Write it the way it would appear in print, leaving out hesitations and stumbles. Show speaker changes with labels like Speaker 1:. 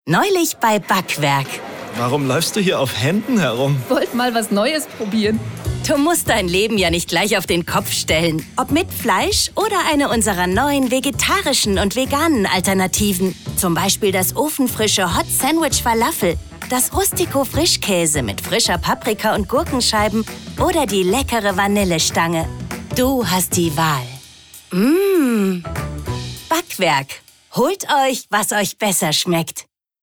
Speaker 1: Neulich bei Backwerk.
Speaker 2: Warum läufst du hier auf Händen herum?
Speaker 3: Wollt mal was Neues probieren.
Speaker 1: Du musst dein Leben ja nicht gleich auf den Kopf stellen. Ob mit Fleisch oder eine unserer neuen vegetarischen und veganen Alternativen. Zum Beispiel das ofenfrische Hot Sandwich Falafel, das Rustico Frischkäse mit frischer Paprika und Gurkenscheiben oder die leckere Vanillestange. Du hast die Wahl. Backwerk. Holt euch, was euch besser schmeckt.